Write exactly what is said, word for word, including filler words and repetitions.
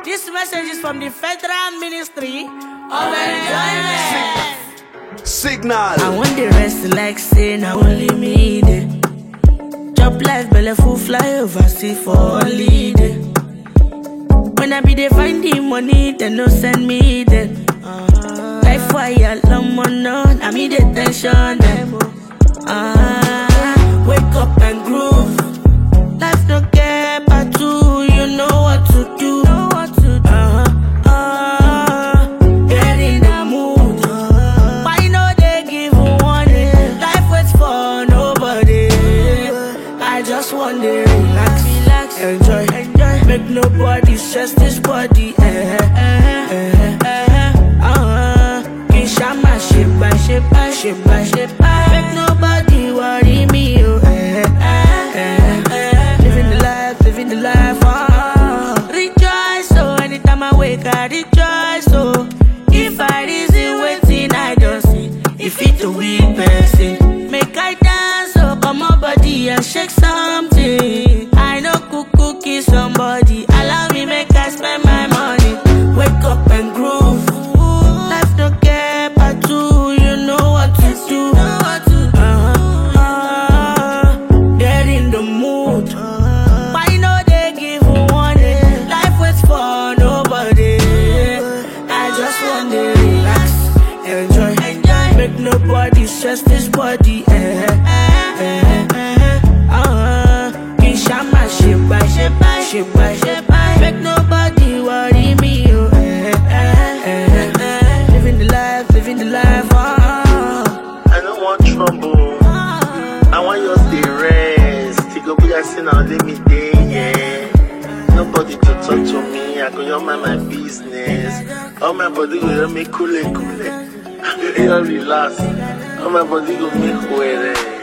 This message is from the Federal Ministry of Enjoyment. Signal. I want the rest like say now only me there. Job life, belly full fly over see for holiday. When I be there find the money, then no send me then. Uh, life wire long on, I mean the tension them. Uh, wake up and groove. Life no care about two, you know what to do. Uh, uh, get in the mood. Why no they give warning? Life waits for nobody. I just want to relax, relax, enjoy, enjoy. Make nobody stress this body. Eh, eh, eh, eh, uh, Kishama shiba, shiba, shiba, shiba. Make nobody worry me. Oh, eh, eh, eh, eh. Living the life, living the life. Oh, rejoice, oh, anytime I wake, I rejoice. Oh, if I reason waiting, I don't see. If it's a weak person, make I dance, oh, come on, body and shake something. I know cook cookie somebody. Allow me make I spend my money. Wake up and groove. Life don't care about two. You know what to do. Uh-huh, uh, get in the mood. Why no they give warning? Life waits for nobody. I just want to relax, enjoy, enjoy. Make nobody stress this body. Eh, eh, eh, eh. Uh-huh. Kishama shiba, shiba, shiba, shiba. Make nobody worry me. Oh, eh, eh, eh, eh. Living the life, living the life. Oh. I don't want trouble. I want you to stay rest. You go be like saying I'll let me day, yeah. Nobody to talk to me. I go your mind my business. All my body go make cool, cool. You relax. All my body go make well.